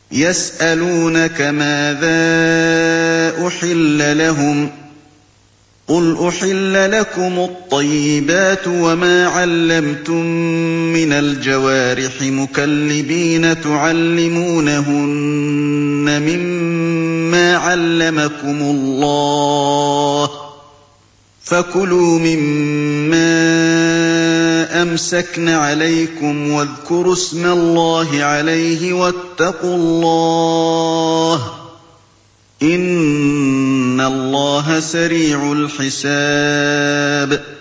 يَسْأَلُونَكَ مَاذَا أُحِلَّ لَهُمْ ۖ قُلْ أُحِلَّ لَكُمُ الطَّيِّبَاتُ وَمَا عَلَّمْتُم مِّنَ الْجَوَارِحِ مُكَلِّبِينَ تُعَلِّمُونَهُنَّ مِمَّا عَلَّمَكُمُ اللَّهُ ۖ فَكُلُوا مِمَّا أَمْسَكْنَ عَلَيْكُمْ وَاذْكُرُوا اسْمَ اللَّهِ عَلَيْهِ وَاتَّقُوا اللَّهَ ۖ إِنَّ اللَّهَ سَرِيعُ الْحِسَابِ